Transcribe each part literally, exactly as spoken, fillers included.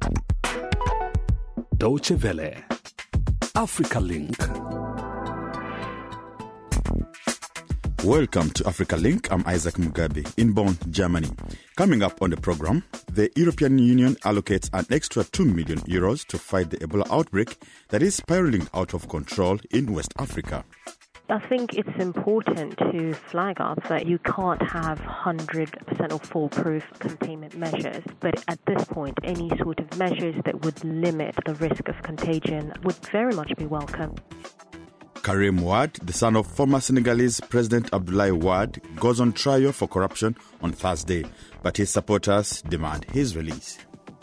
Deutsche Welle. Africa Link. Welcome to Africa Link. I'm Isaac Mugabe in Bonn, Germany. Coming up on the program, the European Union allocates an extra two million euros to fight the Ebola outbreak that is spiraling out of control in West Africa. I think it's important to flag up that you can't have one hundred percent or foolproof containment measures, but at this point, any sort of measures that would limit the risk of contagion would very much be welcome. Karim Wade, the son of former Senegalese President Abdoulaye Wade, goes on trial for corruption on Thursday, but his supporters demand his release.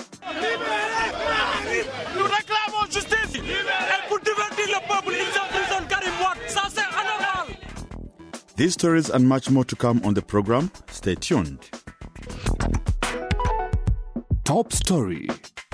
These stories and much more to come on the program. Stay tuned. Top story.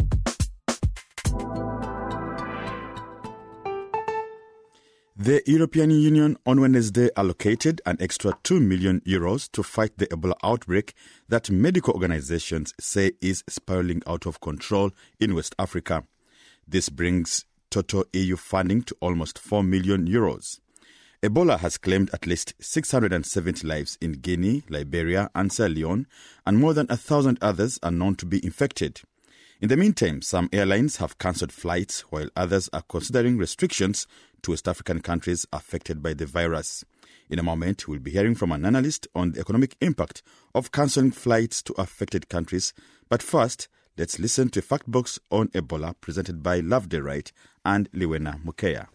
The European Union on Wednesday allocated an extra two million euros to fight the Ebola outbreak that medical organizations say is spiraling out of control in West Africa. This brings total E U funding to almost four million euros. Ebola has claimed at least six hundred seventy lives in Guinea, Liberia and Sierra Leone, and more than a thousand others are known to be infected. In the meantime, some airlines have cancelled flights while others are considering restrictions to West African countries affected by the virus. In a moment, we'll be hearing from an analyst on the economic impact of cancelling flights to affected countries. But first, let's listen to a fact box on Ebola presented by Loveday Wright and Liwena Mukeya.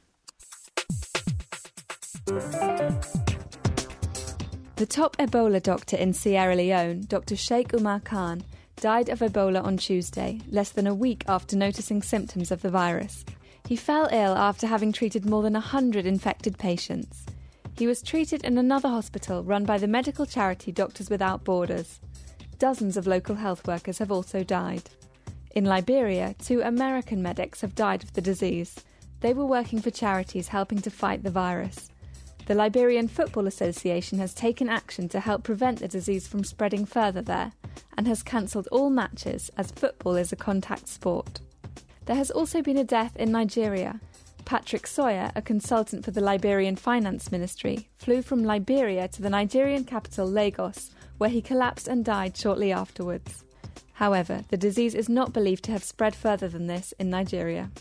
The top Ebola doctor in Sierra Leone, Doctor Sheikh Umar Khan, died of Ebola on Tuesday, less than a week after noticing symptoms of the virus. He fell ill after having treated more than one hundred infected patients. He was treated in another hospital run by the medical charity Doctors Without Borders. Dozens of local health workers have also died. In Liberia, two American medics have died of the disease. They were working for charities helping to fight the virus. The Liberian Football Association has taken action to help prevent the disease from spreading further there and has cancelled all matches as football is a contact sport. There has also been a death in Nigeria. Patrick Sawyer, a consultant for the Liberian Finance Ministry, flew from Liberia to the Nigerian capital Lagos, where he collapsed and died shortly afterwards. However, the disease is not believed to have spread further than this in Nigeria.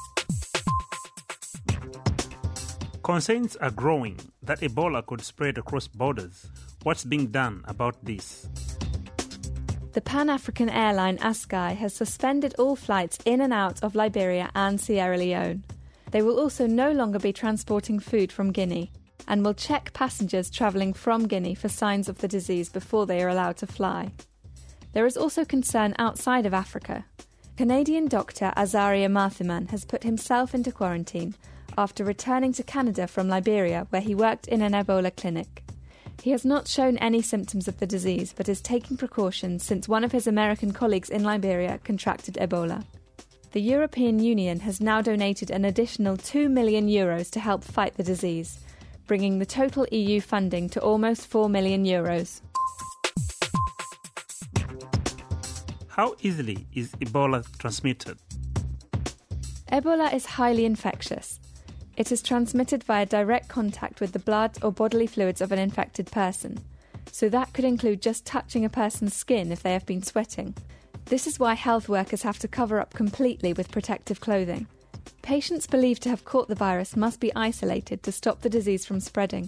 Concerns are growing that Ebola could spread across borders. What's being done about this? The Pan-African airline Askai has suspended all flights in and out of Liberia and Sierra Leone. They will also no longer be transporting food from Guinea and will check passengers travelling from Guinea for signs of the disease before they are allowed to fly. There is also concern outside of Africa. Canadian doctor Azaria Marthiman has put himself into quarantine after returning to Canada from Liberia, where he worked in an Ebola clinic. He has not shown any symptoms of the disease, but is taking precautions since one of his American colleagues in Liberia contracted Ebola. The European Union has now donated an additional two million euros to help fight the disease, bringing the total E U funding to almost four million euros. How easily is Ebola transmitted? Ebola is highly infectious. It is transmitted via direct contact with the blood or bodily fluids of an infected person, so that could include just touching a person's skin if they have been sweating. This is why health workers have to cover up completely with protective clothing. Patients believed to have caught the virus must be isolated to stop the disease from spreading.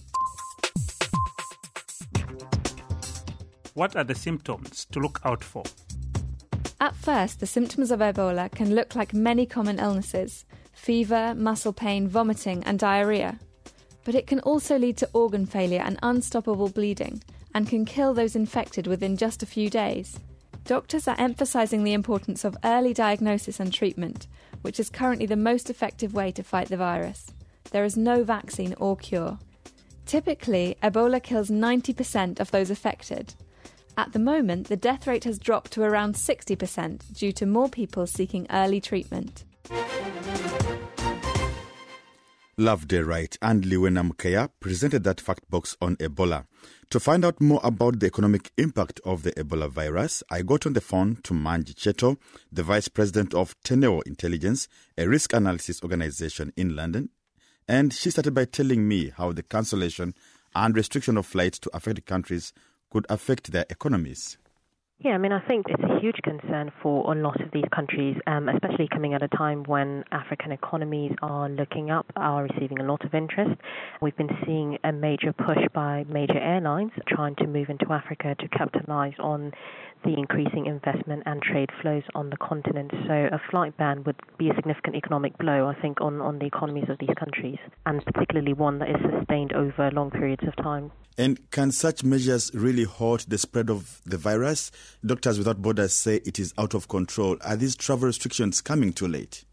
What are the symptoms to look out for? At first, the symptoms of Ebola can look like many common illnesses: fever, muscle pain, vomiting and diarrhoea. But it can also lead to organ failure and unstoppable bleeding, and can kill those infected within just a few days. Doctors are emphasising the importance of early diagnosis and treatment, which is currently the most effective way to fight the virus. There is no vaccine or cure. Typically, Ebola kills ninety percent of those affected. At the moment, the death rate has dropped to around sixty percent due to more people seeking early treatment. Loveday Wright and Liwena Mkea presented that fact box on Ebola. To find out more about the economic impact of the Ebola virus, I got on the phone to Manji Cheto, the Vice President of Teneo Intelligence, a risk analysis organization in London. And she started by telling me how the cancellation and restriction of flights to affected countries could affect their economies. Yeah, I mean, I think it's a huge concern for a lot of these countries, um, especially coming at a time when African economies are looking up, are receiving a lot of interest. We've been seeing a major push by major airlines trying to move into Africa to capitalize on the increasing investment and trade flows on the continent. So a flight ban would be a significant economic blow, I think, on, on the economies of these countries, and particularly one that is sustained over long periods of time. And can such measures really halt the spread of the virus? Doctors Without Borders say it is out of control. Are these travel restrictions coming too late?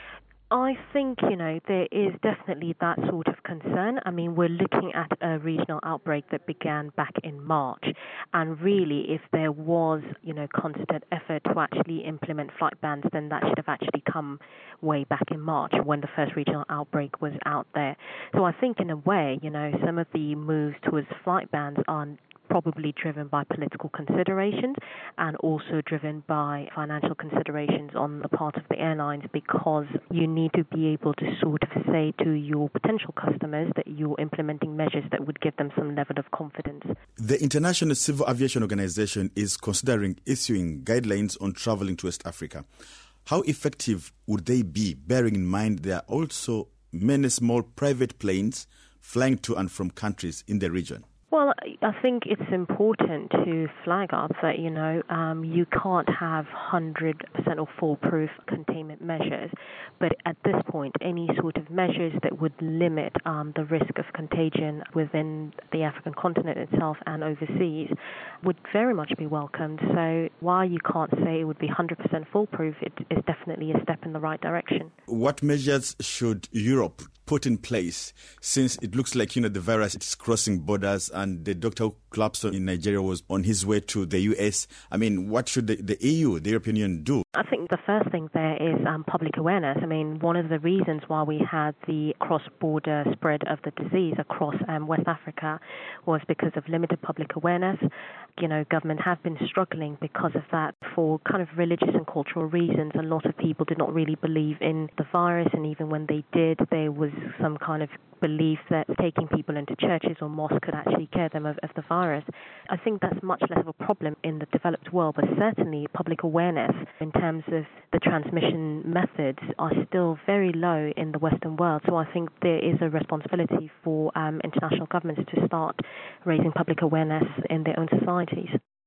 I think, you know, there is definitely that sort of concern. I mean, we're looking at a regional outbreak that began back in March. And really, if there was, you know, constant effort to actually implement flight bans, then that should have actually come way back in March when the first regional outbreak was out there. So I think in a way, you know, some of the moves towards flight bans are probably driven by political considerations and also driven by financial considerations on the part of the airlines, because you need to be able to sort of say to your potential customers that you're implementing measures that would give them some level of confidence. The International Civil Aviation Organization is considering issuing guidelines on traveling to West Africa. How effective would they be, bearing in mind there are also many small private planes flying to and from countries in the region? Well, I think it's important to flag up that, you know, um, you can't have one hundred percent or foolproof containment measures. But at this point, any sort of measures that would limit um, the risk of contagion within the African continent itself and overseas would very much be welcomed. So while you can't say it would be one hundred percent foolproof, it is definitely a step in the right direction. What measures should Europe put in place, since it looks like, you know, the virus is crossing borders and the doctor who collapsed in Nigeria was on his way to the U S? I mean, what should the, the E U, the European Union, do? I think the first thing there is um, public awareness. I mean, one of the reasons why we had the cross-border spread of the disease across um, West Africa was because of limited public awareness. You know, government have been struggling because of that for kind of religious and cultural reasons. A lot of people did not really believe in the virus, and even when they did, there was some kind of belief that taking people into churches or mosques could actually cure them of, of the virus. I think that's much less of a problem in the developed world, but certainly public awareness in terms of the transmission methods are still very low in the Western world. So I think there is a responsibility for um, international governments to start raising public awareness in their own societies.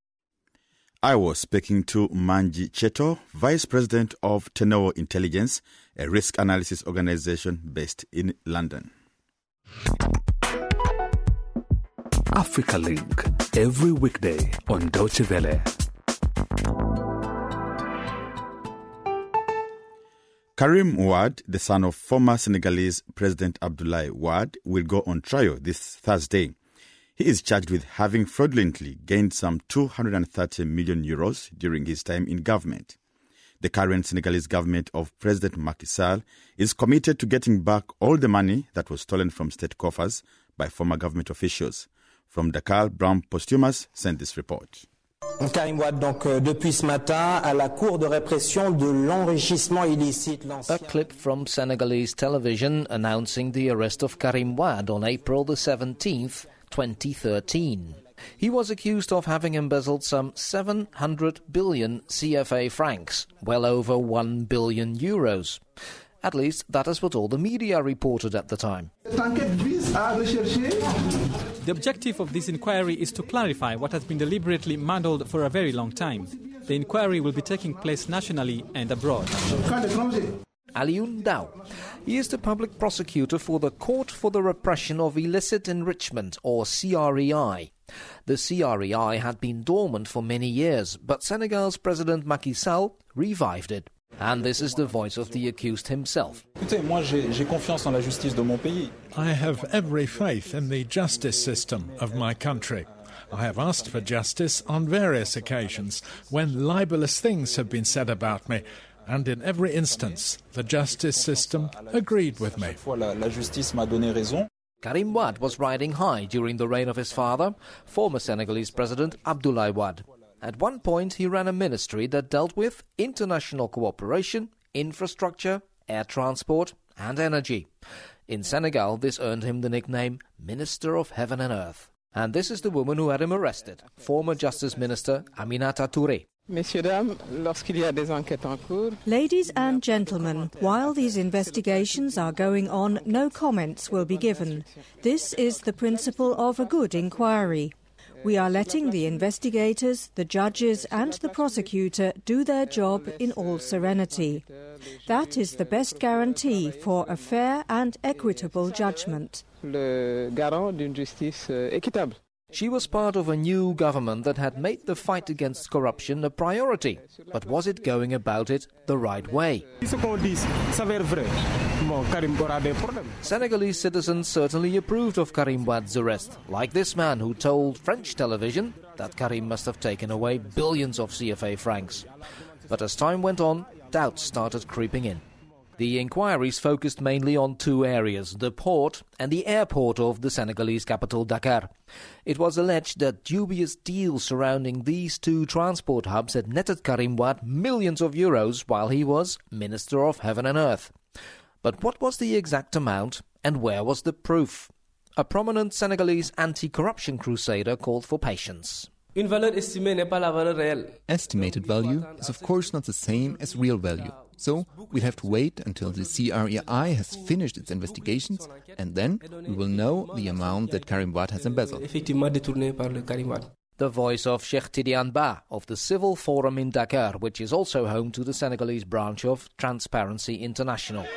I was speaking to Manji Cheto, Vice President of Teneo Intelligence, a risk analysis organization based in London. Africa Link, every weekday on Deutsche Welle. Karim Wade, the son of former Senegalese President Abdoulaye Wade, will go on trial this Thursday. He is charged with having fraudulently gained some two hundred thirty million euros during his time in government. The current Senegalese government of President Macky Sall is committed to getting back all the money that was stolen from state coffers by former government officials. From Dakar, Brown Posthumus sent this report. Karim Wade, donc, euh, depuis ce matin, à la Cour de répression de l'enrichissement illicite. A clip from Senegalese television announcing the arrest of Karim Wade on April the seventeenth, twenty thirteen. He was accused of having embezzled some seven hundred billion C F A francs, well over one billion euros. At least that is what all the media reported at the time. The objective of this inquiry is to clarify what has been deliberately muddled for a very long time. The inquiry will be taking place nationally and abroad. Alioune Ndao. He is the public prosecutor for the Court for the Repression of Illicit Enrichment, or C R E I. The C R E I had been dormant for many years, but Senegal's President Macky Sall revived it. And this is the voice of the accused himself. I have every faith in the justice system of my country. I have asked for justice on various occasions when libelous things have been said about me. And in every instance, the justice system agreed with me. Karim Wade was riding high during the reign of his father, former Senegalese President Abdoulaye Wade. At one point, he ran a ministry that dealt with international cooperation, infrastructure, air transport and energy. In Senegal, this earned him the nickname Minister of Heaven and Earth. And this is the woman who had him arrested, former Justice Minister Aminata Touré. Ladies and gentlemen, while these investigations are going on, no comments will be given. This is the principle of a good inquiry. We are letting the investigators, the judges and the prosecutor do their job in all serenity. That is the best guarantee for a fair and equitable judgment. She was part of a new government that had made the fight against corruption a priority. But was it going about it the right way? Senegalese citizens certainly approved of Karim Wade's arrest, like this man who told French television that Karim must have taken away billions of C F A francs. But as time went on, doubts started creeping in. The inquiries focused mainly on two areas, the port and the airport of the Senegalese capital, Dakar. It was alleged that dubious deals surrounding these two transport hubs had netted Karim Wade millions of euros while he was Minister of Heaven and Earth. But what was the exact amount and where was the proof? A prominent Senegalese anti-corruption crusader called for patience. Estimated value is of course not the same as real value. So we'll have to wait until the C R E I has finished its investigations, and then we will know the amount that Karim Wade has embezzled. The voice of Cheikh Tidiane Ba of the Civil Forum in Dakar, which is also home to the Senegalese branch of Transparency International.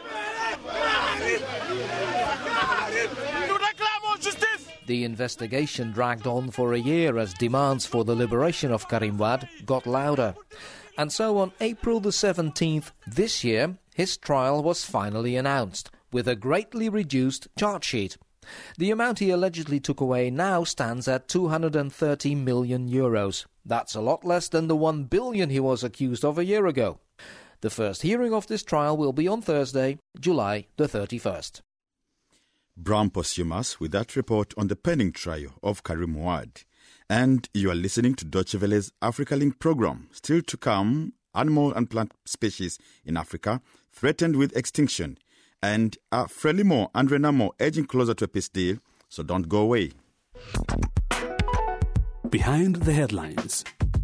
The investigation dragged on for a year as demands for the liberation of Karim Wade got louder. And so on April the seventeenth this year, his trial was finally announced, with a greatly reduced charge sheet. The amount he allegedly took away now stands at two hundred thirty million euros. That's a lot less than the one billion he was accused of a year ago. The first hearing of this trial will be on Thursday, July the thirty-first. Bram Postheumas with that report on the pending trial of Karim Wade. And you are listening to Deutsche Welle's Africa Link program. Still to come, animal and plant species in Africa threatened with extinction. And uh, Frelimo and Renamo edging closer to a peace deal, so don't go away. Behind the headlines.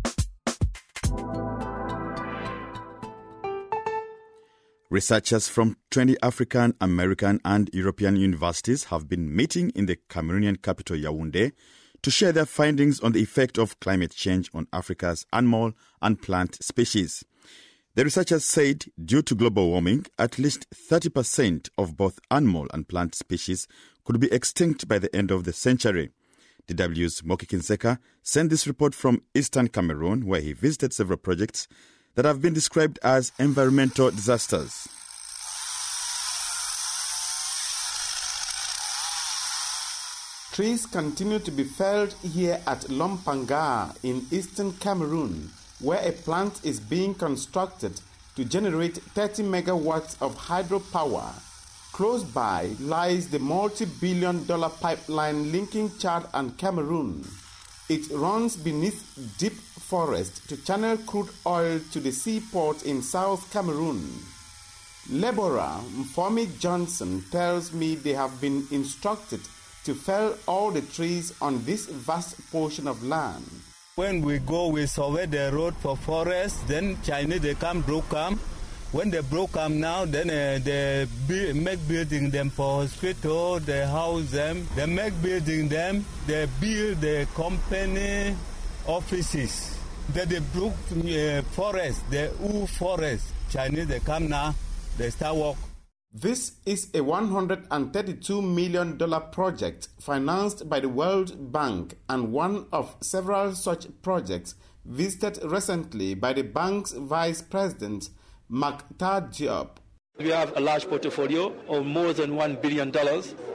Researchers from twenty African, American and European universities have been meeting in the Cameroonian capital Yaoundé to share their findings on the effect of climate change on Africa's animal and plant species. The researchers said due to global warming, at least thirty percent of both animal and plant species could be extinct by the end of the century. D W's Moki Kinseka sent this report from eastern Cameroon, where he visited several projects that have been described as environmental disasters. Trees continue to be felled here at Lompanga in eastern Cameroon, where a plant is being constructed to generate thirty megawatts of hydropower. Close by lies the multi-billion dollar pipeline linking Chad and Cameroon. It runs beneath deep forest to channel crude oil to the seaport in South Cameroon. Laborer Mfomi Johnson tells me they have been instructed to fell all the trees on this vast portion of land. When we go, we survey the road for forest, then Chinese, they come, broke them. When they broke them now, then uh, they be, make building them for hospital, they house them, they make building them, they build the company offices. Then they broke uh, forest, the U forest. Chinese, they come now, they start work. This is a one hundred thirty-two million dollars project financed by the World Bank and one of several such projects visited recently by the bank's vice president, Mactar Diop. We have a large portfolio of more than one billion dollars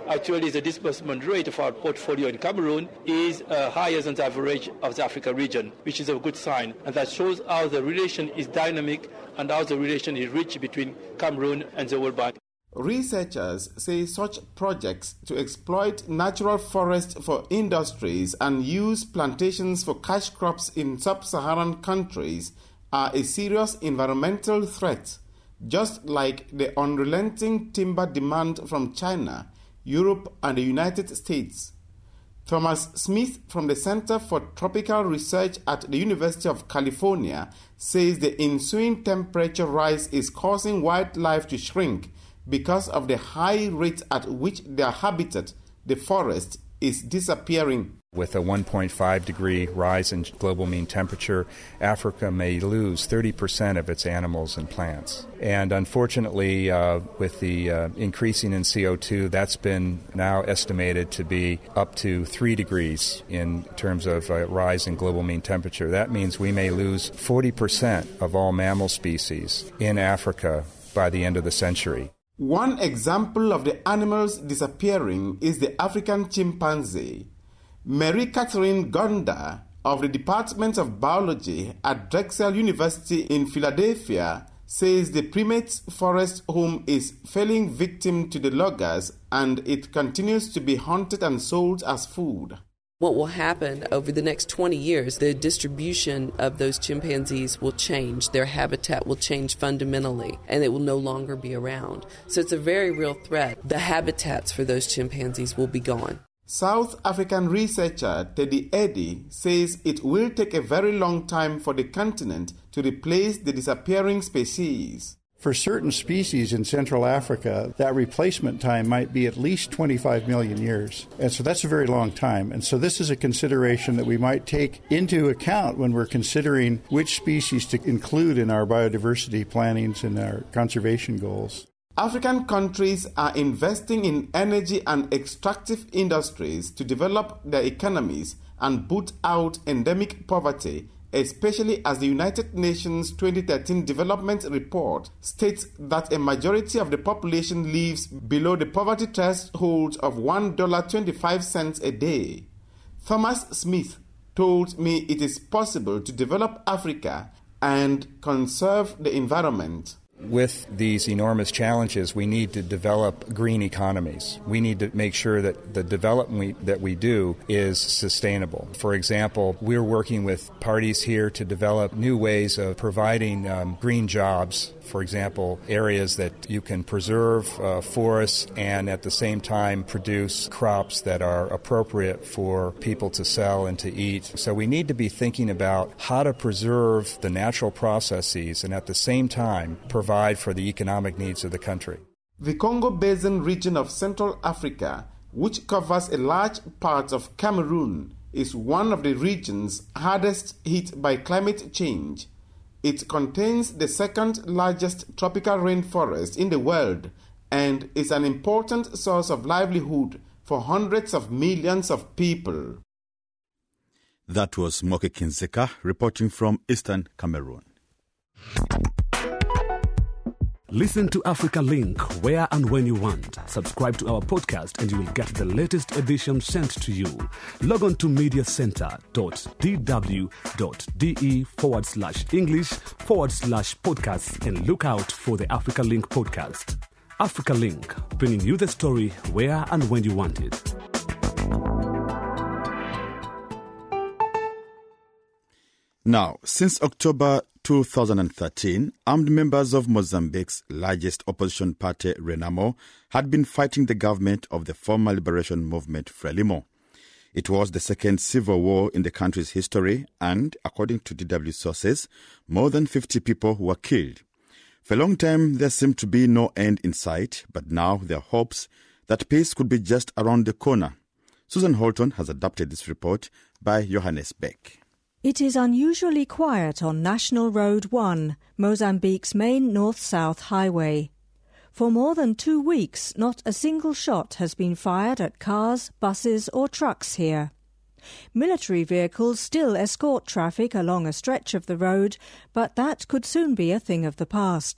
Actually, the disbursement rate of our portfolio in Cameroon is uh, higher than the average of the Africa region, which is a good sign. And that shows how the relation is dynamic and how the relation is rich between Cameroon and the World Bank. Researchers say such projects to exploit natural forests for industries and use plantations for cash crops in sub-Saharan countries are a serious environmental threat, just like the unrelenting timber demand from China, Europe, and the United States. Thomas Smith from the Center for Tropical Research at the University of California says the ensuing temperature rise is causing wildlife to shrink because of the high rate at which their habitat, the forest, is disappearing. With a one point five degree rise in global mean temperature, Africa may lose thirty percent of its animals and plants. And unfortunately, uh, with the uh, increasing in C O two, that's been now estimated to be up to three degrees in terms of uh, rise in global mean temperature. That means we may lose forty percent of all mammal species in Africa by the end of the century. One example of the animals disappearing is the African chimpanzee. Mary Catherine Gonda of the Department of Biology at Drexel University in Philadelphia says the primate's forest home is falling victim to the loggers and it continues to be hunted and sold as food. What will happen over the next twenty years, the distribution of those chimpanzees will change. Their habitat will change fundamentally, and it will no longer be around. So it's a very real threat. The habitats for those chimpanzees will be gone. South African researcher Teddy Eddy says it will take a very long time for the continent to replace the disappearing species. For certain species in Central Africa, that replacement time might be at least twenty-five million years. And so that's a very long time. And so this is a consideration that we might take into account when we're considering which species to include in our biodiversity plannings and our conservation goals. African countries are investing in energy and extractive industries to develop their economies and boot out endemic poverty, especially as the United Nations twenty thirteen Development Report states that a majority of the population lives below the poverty threshold of one dollar and twenty-five cents a day. Thomas Smith told me it is possible to develop Africa and conserve the environment. With these enormous challenges, we need to develop green economies. We need to make sure that the development we, that we do is sustainable. For example, we're working with parties here to develop new ways of providing um, green jobs. For example, areas that you can preserve uh, forests and at the same time produce crops that are appropriate for people to sell and to eat. So we need to be thinking about how to preserve the natural processes and at the same time provide for the economic needs of the country. The Congo Basin region of Central Africa, which covers a large part of Cameroon, is one of the regions hardest hit by climate change. It contains the second largest tropical rainforest in the world and is an important source of livelihood for hundreds of millions of people. That was Moke Kinzeka reporting from Eastern Cameroon. Listen to Africa Link where and when you want. Subscribe to our podcast and you will get the latest edition sent to you. Log on to mediacenter.dw.de forward slash English forward slash podcasts and look out for the Africa Link podcast. Africa Link, bringing you the story where and when you want it. Now, since October two thousand thirteen, armed members of Mozambique's largest opposition party, Renamo, had been fighting the government of the former liberation movement, Frelimo. It was the second civil war in the country's history and, according to D W sources, more than fifty people were killed. For a long time, there seemed to be no end in sight, but now there are hopes that peace could be just around the corner. Susan Holton has adapted this report by Johannes Beck. It is unusually quiet on National Road one, Mozambique's main north-south highway. For more than two weeks, not a single shot has been fired at cars, buses or trucks here. Military vehicles still escort traffic along a stretch of the road, but that could soon be a thing of the past.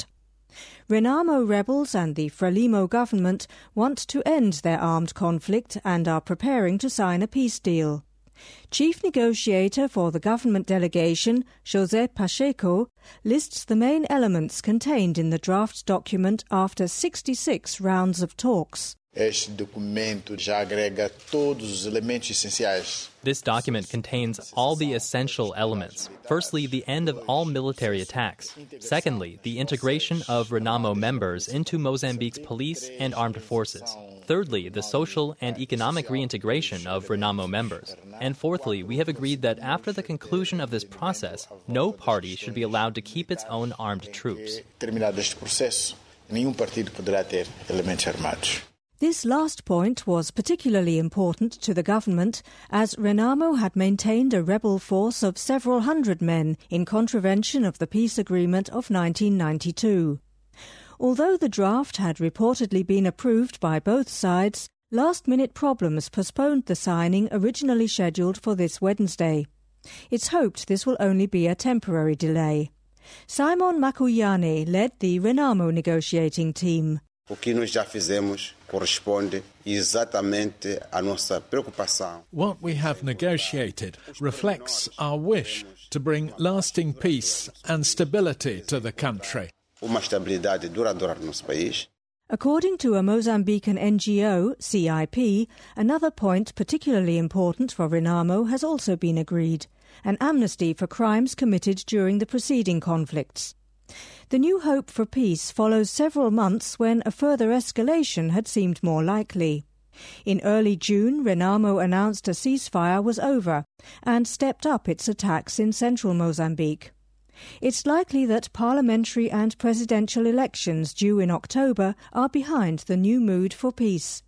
Renamo rebels and the Frelimo government want to end their armed conflict and are preparing to sign a peace deal. Chief negotiator for the government delegation, José Pacheco, lists the main elements contained in the draft document after sixty-six rounds of talks. Este documento já agrega todos os elementos essenciais. This document contains all the essential elements. Firstly, the end of all military attacks. Secondly, the integration of Renamo members into Mozambique's police and armed forces. Thirdly, the social and economic reintegration of Renamo members. And fourthly, we have agreed that after the conclusion of this process, no party should be allowed to keep its own armed troops. Terminado este processo, nenhum partido poderá ter elementos armados. This last point was particularly important to the government, as Renamo had maintained a rebel force of several hundred men in contravention of the peace agreement of nineteen ninety-two. Although the draft had reportedly been approved by both sides, last-minute problems postponed the signing originally scheduled for this Wednesday. It's hoped this will only be a temporary delay. Simon Makuyane led the Renamo negotiating team. O que nós já fizemos corresponde exatamente à nossa preocupação. What we have negotiated reflects our wish to bring lasting peace and stability to the country. Uma estabilidade duradoura no nosso país. According to a Mozambican N G O, C I P, another point particularly important for Renamo has also been agreed: an amnesty for crimes committed during the preceding conflicts. The new hope for peace follows several months when a further escalation had seemed more likely. In early June, Renamo announced a ceasefire was over and stepped up its attacks in central Mozambique. It's likely that parliamentary and presidential elections due in October are behind the new mood for peace.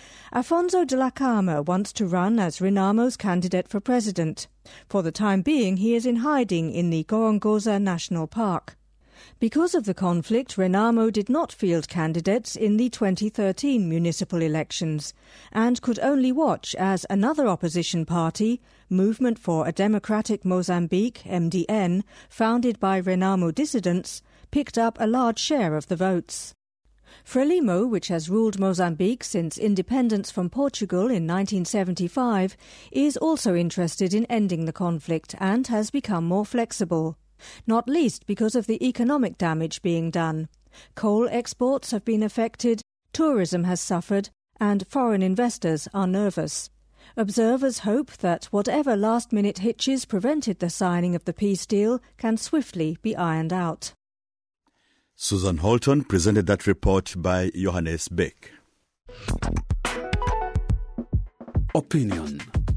Afonso de la Cama wants to run as Renamo's candidate for president. For the time being, he is in hiding in the Gorongosa National Park. Because of the conflict, Renamo did not field candidates in the twenty thirteen municipal elections and could only watch as another opposition party, Movement for a Democratic Mozambique, M D N, founded by Renamo dissidents, picked up a large share of the votes. Frelimo, which has ruled Mozambique since independence from Portugal in nineteen seventy-five, is also interested in ending the conflict and has become more flexible. Not least because of the economic damage being done. Coal exports have been affected, tourism has suffered, and foreign investors are nervous. Observers hope that whatever last-minute hitches prevented the signing of the peace deal can swiftly be ironed out. Susan Holton presented that report by Johannes Beck. Opinion.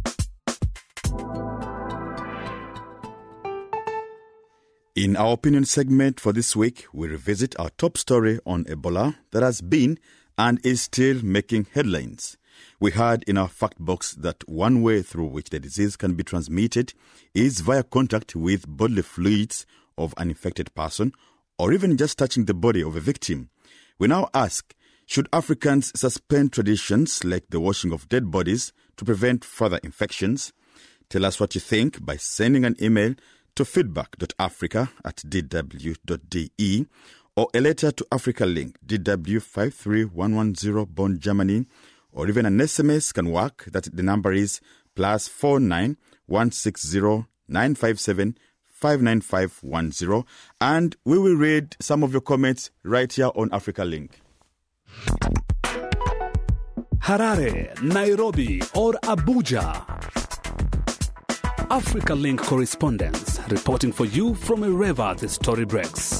In our opinion segment for this week, we revisit our top story on Ebola that has been and is still making headlines. We heard in our fact box that one way through which the disease can be transmitted is via contact with bodily fluids of an infected person or even just touching the body of a victim. We now ask, should Africans suspend traditions like the washing of dead bodies to prevent further infections? Tell us what you think by sending an email to feedback dot africa at d w dot d e or a letter to Africa Link, D W five three one one zero, Bonn, Germany, or even an S M S can work. That the number is plus four nine one six zero nine five seven five nine five one zero, and we will read some of your comments right here on Africa Link. Harare, Nairobi, or Abuja. Africa Link correspondents reporting for you from wherever the story breaks.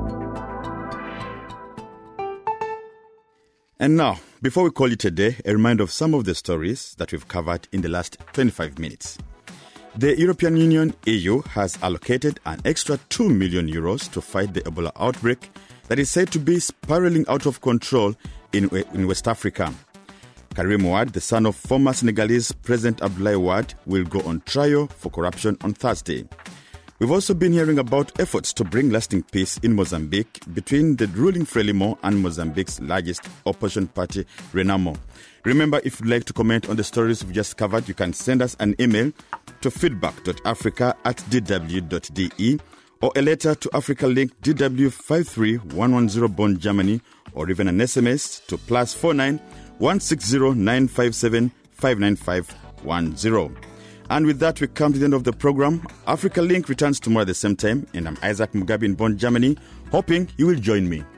And now, before we call it a day, a reminder of some of the stories that we've covered in the last twenty-five minutes. The European Union, E U, has allocated an extra two million euros to fight the Ebola outbreak that is said to be spiraling out of control in, in West Africa. Karim Wade, the son of former Senegalese President Abdoulaye Wade, will go on trial for corruption on Thursday. We've also been hearing about efforts to bring lasting peace in Mozambique between the ruling Frelimo and Mozambique's largest opposition party, Renamo. Remember, if you'd like to comment on the stories we've just covered, you can send us an email to feedback dot africa at d w dot d e or a letter to Africa Link D W five three one one zero Bonn, Germany, or even an S M S to plus four nine one six zero nine five seven five nine five one zero. And with that, we come to the end of the program. Africa Link returns tomorrow at the same time, and I'm Isaac Mugabe in Bonn, Germany, hoping you will join me.